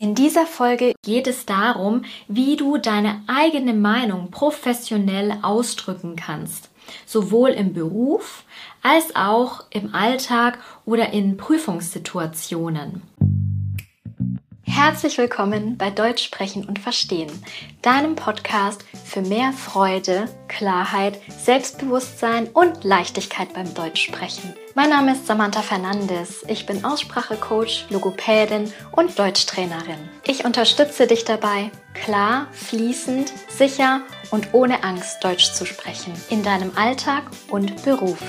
In dieser Folge geht es darum, wie du deine eigene Meinung professionell ausdrücken kannst, sowohl im Beruf als auch im Alltag oder in Prüfungssituationen. Herzlich willkommen bei Deutsch sprechen und verstehen, deinem Podcast für mehr Freude, Klarheit, Selbstbewusstsein und Leichtigkeit beim Deutschsprechen. Mein Name ist Samantha Fernandes. Ich bin Aussprachecoach, Logopädin und Deutschtrainerin. Ich unterstütze dich dabei, klar, fließend, sicher und ohne Angst Deutsch zu sprechen, in deinem Alltag und Beruf.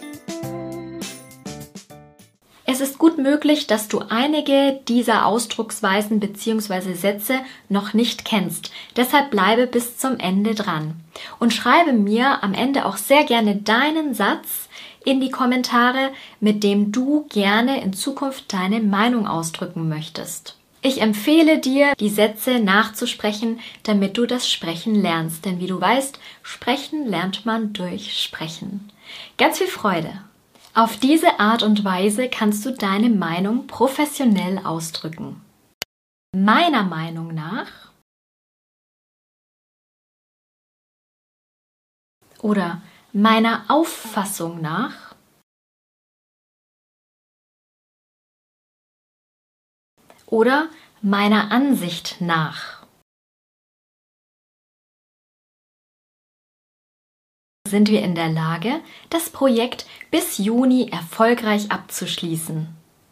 Es ist gut möglich, dass du einige dieser Ausdrucksweisen bzw. Sätze noch nicht kennst. Deshalb bleibe bis zum Ende dran und schreibe mir am Ende auch sehr gerne deinen Satz in die Kommentare, mit dem du gerne in Zukunft deine Meinung ausdrücken möchtest. Ich empfehle dir, die Sätze nachzusprechen, damit du das Sprechen lernst. Denn wie du weißt, sprechen lernt man durch Sprechen. Ganz viel Freude! Auf diese Art und Weise kannst du deine Meinung professionell ausdrücken. Meiner Meinung nach oder meiner Auffassung nach oder meiner Ansicht nach sind wir in der Lage, das Projekt bis Juni erfolgreich abzuschließen.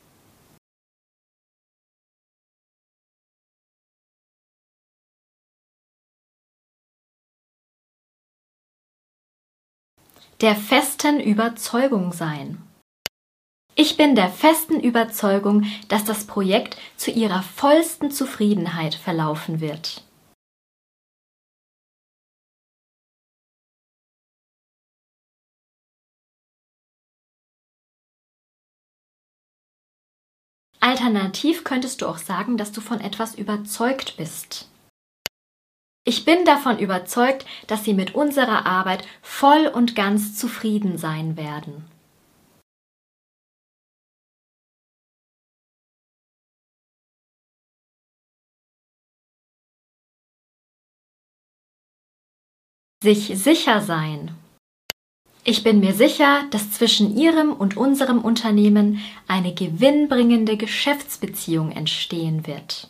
Der festen Überzeugung sein. Ich bin der festen Überzeugung, dass das Projekt zu Ihrer vollsten Zufriedenheit verlaufen wird. Alternativ könntest du auch sagen, dass du von etwas überzeugt bist. Ich bin davon überzeugt, dass Sie mit unserer Arbeit voll und ganz zufrieden sein werden. Sich sicher sein. Ich bin mir sicher, dass zwischen Ihrem und unserem Unternehmen eine gewinnbringende Geschäftsbeziehung entstehen wird.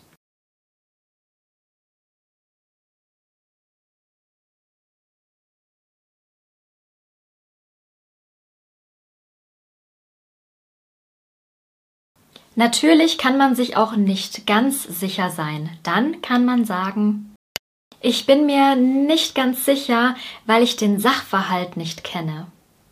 Natürlich kann man sich auch nicht ganz sicher sein. Dann kann man sagen: Ich bin mir nicht ganz sicher, weil ich den Sachverhalt nicht kenne.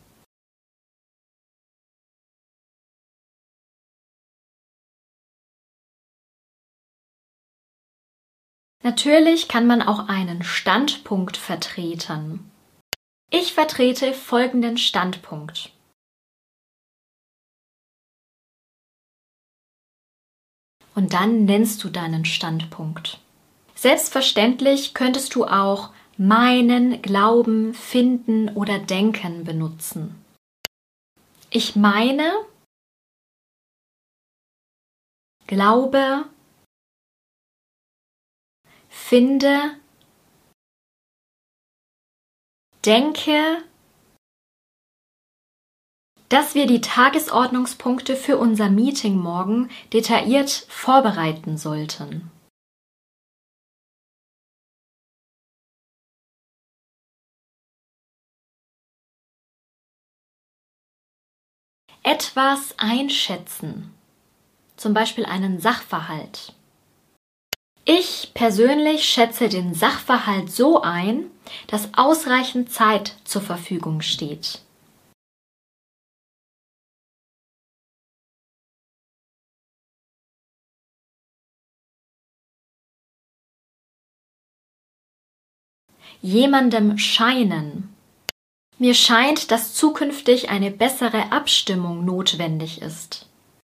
Natürlich kann man auch einen Standpunkt vertreten. Ich vertrete folgenden Standpunkt. Und dann nennst du deinen Standpunkt. Selbstverständlich könntest du auch meinen, glauben, finden oder denken benutzen. Ich meine, glaube, finde, denke, dass wir die Tagesordnungspunkte für unser Meeting morgen detailliert vorbereiten sollten. Etwas einschätzen, zum Beispiel einen Sachverhalt. Ich persönlich schätze den Sachverhalt so ein, dass ausreichend Zeit zur Verfügung steht. Jemandem scheinen. Mir scheint, dass zukünftig eine bessere Abstimmung notwendig ist.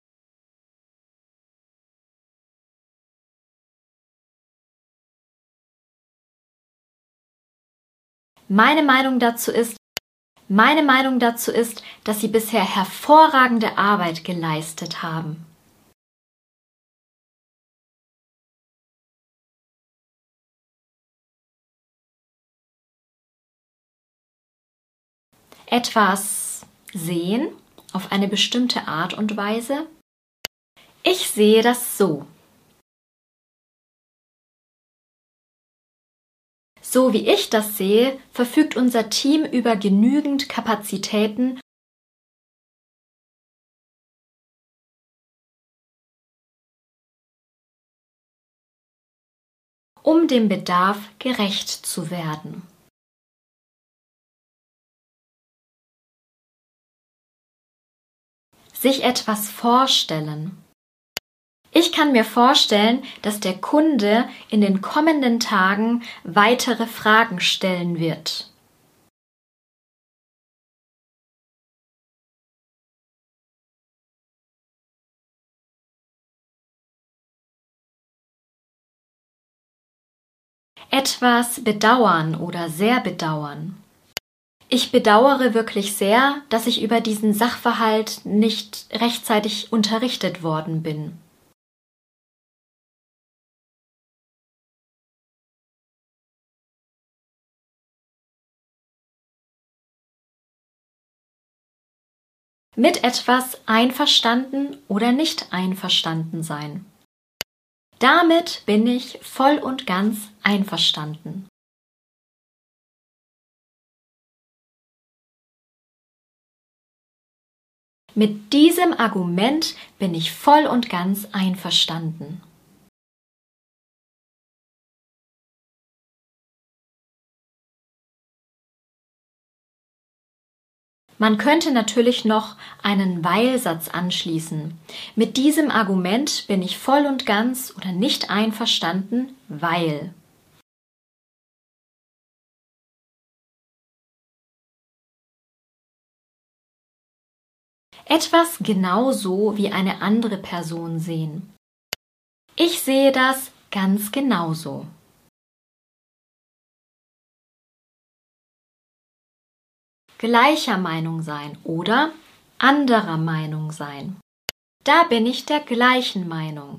Meine Meinung dazu ist, dass Sie bisher hervorragende Arbeit geleistet haben. etwas sehen auf eine bestimmte Art und Weise. Ich sehe das so. So wie ich das sehe, verfügt unser Team über genügend Kapazitäten, um dem Bedarf gerecht zu werden. Sich etwas vorstellen. Ich kann mir vorstellen, dass der Kunde in den kommenden Tagen weitere Fragen stellen wird. Etwas bedauern oder sehr bedauern. Ich bedauere wirklich sehr, dass ich über diesen Sachverhalt nicht rechtzeitig unterrichtet worden bin. Mit etwas einverstanden oder nicht einverstanden sein. Damit bin ich voll und ganz einverstanden. Mit diesem Argument bin ich voll und ganz einverstanden. Man könnte natürlich noch einen Weil-Satz anschließen. Mit diesem Argument bin ich voll und ganz oder nicht einverstanden, weil. Etwas genauso wie eine andere Person sehen. Ich sehe das ganz genauso. Gleicher Meinung sein oder anderer Meinung sein. Da bin ich der gleichen Meinung.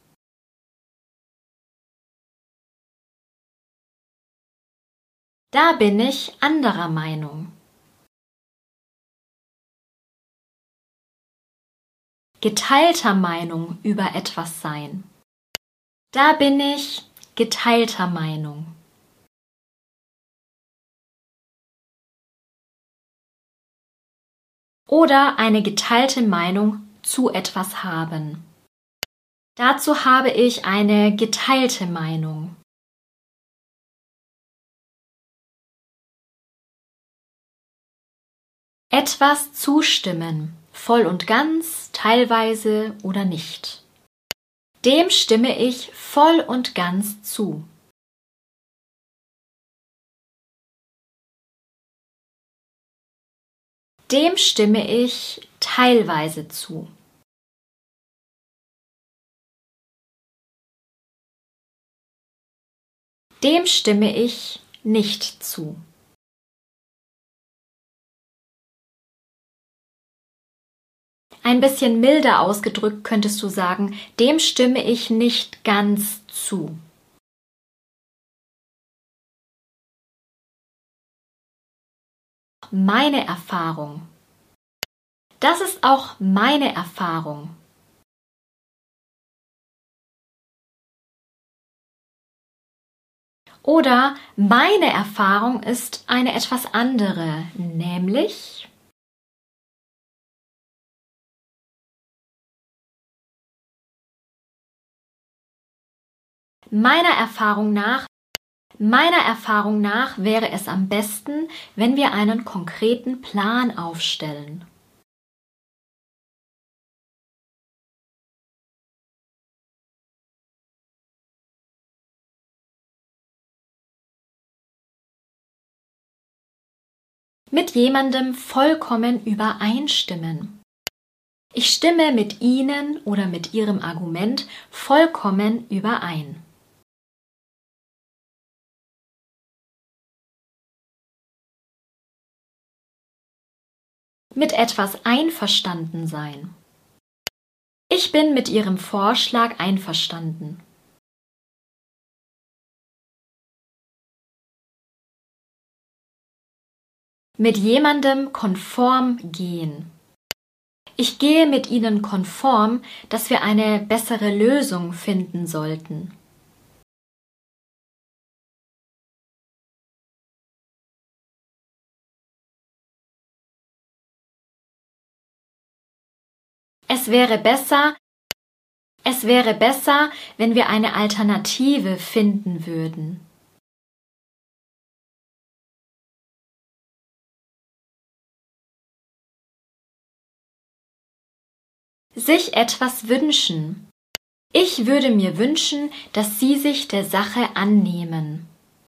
Da bin ich anderer Meinung. Geteilter Meinung über etwas sein. Da bin ich geteilter Meinung. Oder eine geteilte Meinung zu etwas haben. Dazu habe ich eine geteilte Meinung. Etwas zustimmen, voll und ganz, teilweise oder nicht. Dem stimme ich voll und ganz zu. Dem stimme ich teilweise zu. Dem stimme ich nicht zu. Ein bisschen milder ausgedrückt könntest du sagen, dem stimme ich nicht ganz zu. Meine Erfahrung. Das ist auch meine Erfahrung. Oder meine Erfahrung ist eine etwas andere, nämlich Meiner Erfahrung nach wäre es am besten, wenn wir einen konkreten Plan aufstellen. Mit jemandem vollkommen übereinstimmen. Ich stimme mit Ihnen oder mit Ihrem Argument vollkommen überein. Mit etwas einverstanden sein. Ich bin mit Ihrem Vorschlag einverstanden. Mit jemandem konform gehen. Ich gehe mit ihnen konform, dass wir eine bessere Lösung finden sollten. Es wäre besser, wenn wir eine Alternative finden würden. Sich etwas wünschen. Ich würde mir wünschen, dass Sie sich der Sache annehmen.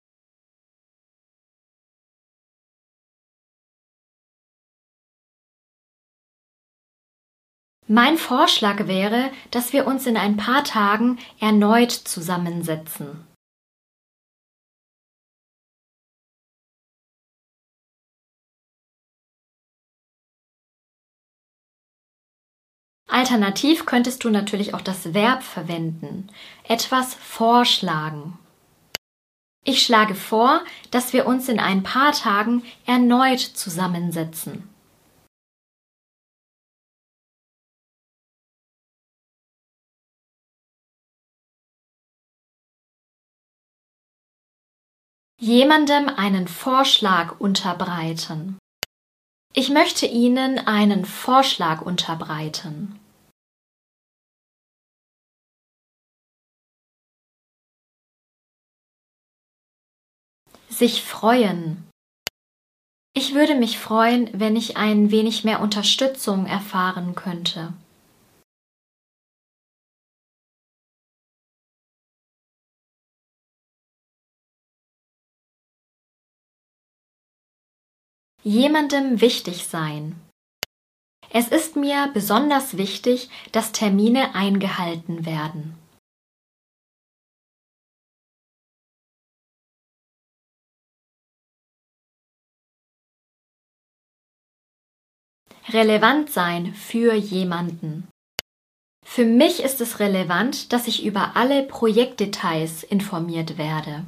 Mein Vorschlag wäre, dass wir uns in ein paar Tagen erneut zusammensetzen. Alternativ könntest du natürlich auch das Verb verwenden. Etwas vorschlagen. Ich schlage vor, dass wir uns in ein paar Tagen erneut zusammensetzen. Jemandem einen Vorschlag unterbreiten. Ich möchte Ihnen einen Vorschlag unterbreiten. Sich freuen. Ich würde mich freuen, wenn ich ein wenig mehr Unterstützung erfahren könnte. Jemandem wichtig sein. Es ist mir besonders wichtig, dass Termine eingehalten werden. Relevant sein für jemanden. Für mich ist es relevant, dass ich über alle Projektdetails informiert werde.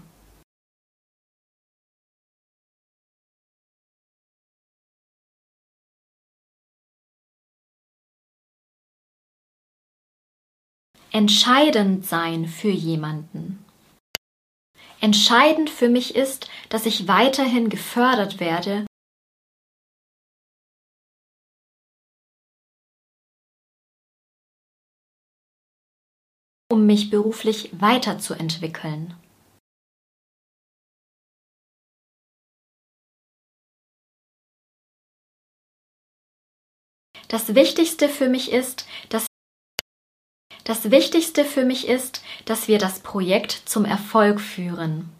Entscheidend sein für jemanden. Entscheidend für mich ist, dass ich weiterhin gefördert werde, um mich beruflich weiterzuentwickeln. Das Wichtigste für mich ist, dass wir das Projekt zum Erfolg führen.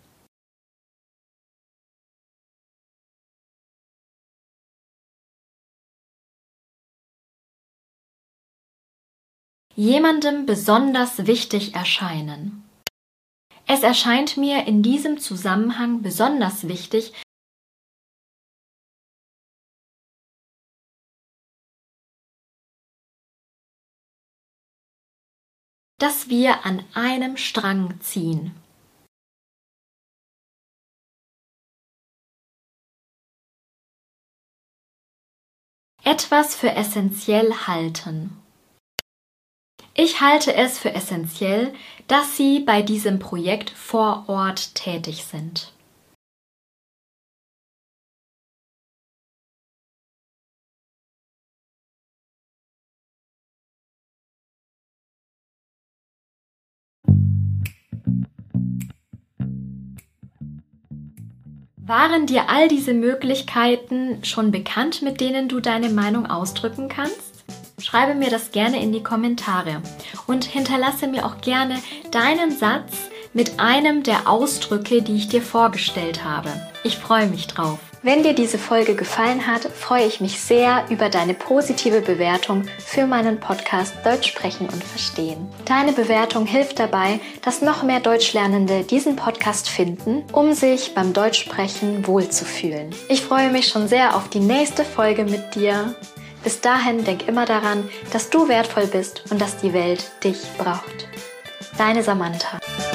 Jemandem besonders wichtig erscheinen. Es erscheint mir in diesem Zusammenhang besonders wichtig, dass wir an einem Strang ziehen. Etwas für essentiell halten. Ich halte es für essentiell, dass Sie bei diesem Projekt vor Ort tätig sind. Waren dir all diese Möglichkeiten schon bekannt, mit denen du deine Meinung ausdrücken kannst? Schreibe mir das gerne in die Kommentare und hinterlasse mir auch gerne deinen Satz mit einem der Ausdrücke, die ich dir vorgestellt habe. Ich freue mich drauf. Wenn dir diese Folge gefallen hat, freue ich mich sehr über deine positive Bewertung für meinen Podcast Deutsch sprechen und verstehen. Deine Bewertung hilft dabei, dass noch mehr Deutschlernende diesen Podcast finden, um sich beim Deutschsprechen wohlzufühlen. Ich freue mich schon sehr auf die nächste Folge mit dir. Bis dahin denk immer daran, dass du wertvoll bist und dass die Welt dich braucht. Deine Samantha.